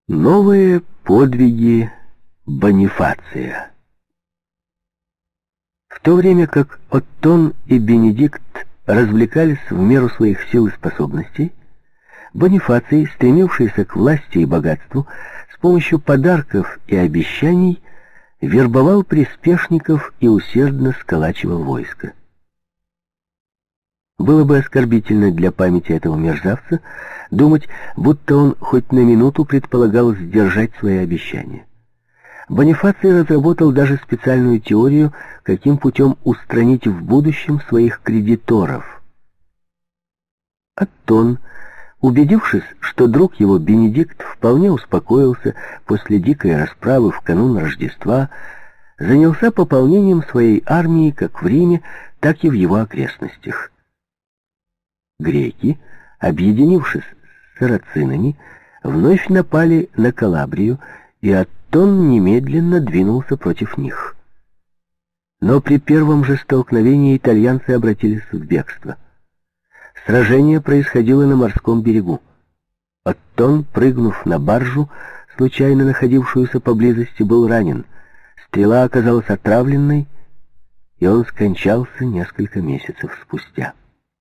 Новые подвиги Бонифация. В то время как Оттон и Бенедикт развлекались в меру своих сил и способностей, Бонифаций, стремившийся к власти и богатству, с помощью подарков и обещаний вербовал приспешников и усердно сколачивал войско. Было бы оскорбительно для памяти этого мерзавца думать, будто он хоть на минуту предполагал сдержать свои обещания. Бонифаций разработал даже специальную теорию, каким путем устранить в будущем своих кредиторов. Оттон, убедившись, что друг его Бенедикт вполне успокоился после дикой расправы в канун Рождества, занялся пополнением своей армии как в Риме, так и в его окрестностях. Греки, объединившись с сарацинами, вновь напали на Калабрию, и Оттон немедленно двинулся против них. Но при первом же столкновении итальянцы обратились в бегство. Сражение происходило на морском берегу. Оттон, прыгнув на баржу, случайно находившуюся поблизости, был ранен. Стрела оказалась отравленной, и он скончался несколько месяцев спустя.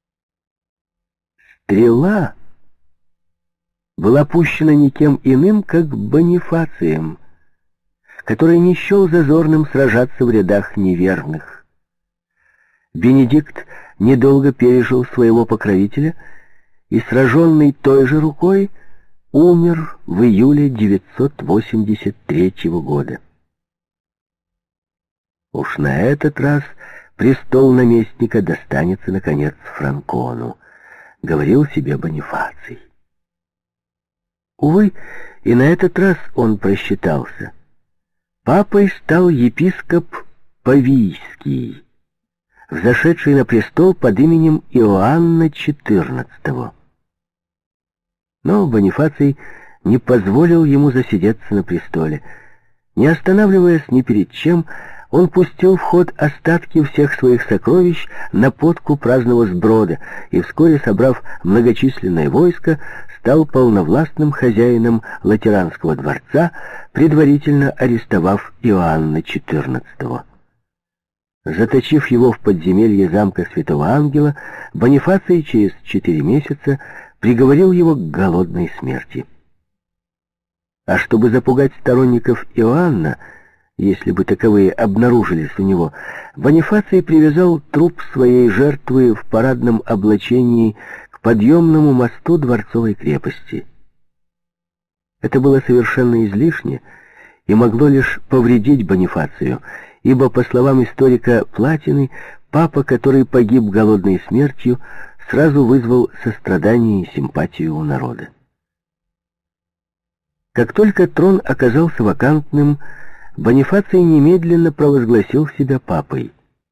Стрела была пущена никем иным, как Бонифацием, который не счел зазорным сражаться в рядах неверных. Бенедикт недолго пережил своего покровителя и, сраженный той же рукой, умер в июле 983 года. Уж на этот раз престол наместника достанется, наконец, Франкону, говорил себе Бонифаций. Увы, и на этот раз он просчитался. Папой стал епископ Павийский, взошедший на престол под именем Иоанна XIV. Но Бонифаций не позволил ему засидеться на престоле. Не останавливаясь ни перед чем, он пустил в ход остатки всех своих сокровищ на подку праздного сброда и, вскоре собрав многочисленное войско, стал полновластным хозяином Латеранского дворца, предварительно арестовав Иоанна XIV. Заточив его в подземелье замка Святого Ангела, Бонифаций через 4 месяца приговорил его к голодной смерти. А чтобы запугать сторонников Иоанна, если бы таковые обнаружились у него, Бонифаций привязал труп своей жертвы в парадном облачении к подъемному мосту дворцовой крепости. Это было совершенно излишне и могло лишь повредить Бонифацию, ибо, по словам историка Платины, папа, который погиб голодной смертью, сразу вызвал сострадание и симпатию у народа. Как только трон оказался вакантным, Бонифаций немедленно провозгласил себя папой.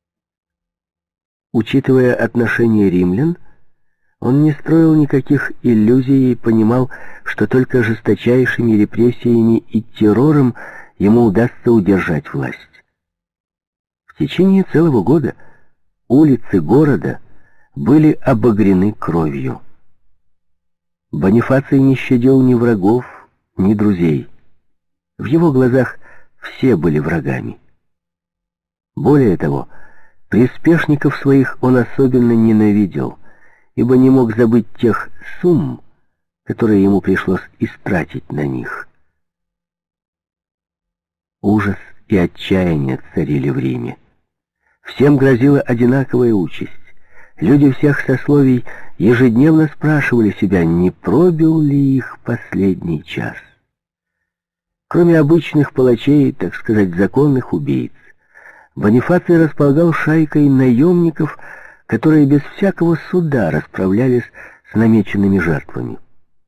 Учитывая отношение римлян, он не строил никаких иллюзий и понимал, что только жесточайшими репрессиями и террором ему удастся удержать власть. В течение целого года улицы города были обогрены кровью. Бонифаций не щадил ни врагов, ни друзей. В его глазах все были врагами. Более того, приспешников своих он особенно ненавидел, ибо не мог забыть тех сумм, которые ему пришлось истратить на них. Ужас и отчаяние царили в Риме. Всем грозила одинаковая участь. Люди всех сословий ежедневно спрашивали себя, не пробил ли их последний час. Кроме обычных палачей, так сказать, законных убийц, Бонифаций располагал шайкой наемников, которые без всякого суда расправлялись с намеченными жертвами.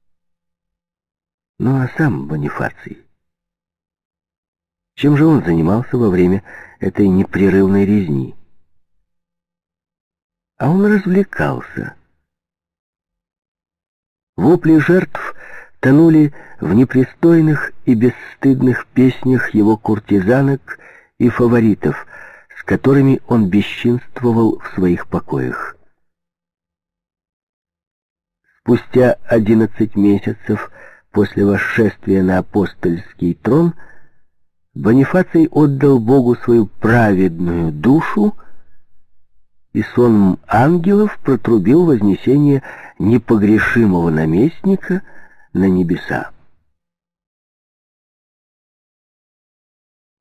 Ну а сам Бонифаций? Чем же он занимался во время этой непрерывной резни? А он развлекался. Вопли жертв тонули в непристойных и бесстыдных песнях его куртизанок и фаворитов, с которыми он бесчинствовал в своих покоях. Спустя 11 месяцев после восшествия на апостольский трон Бонифаций отдал Богу свою праведную душу, и сонм ангелов протрубил вознесение непогрешимого наместника на небеса.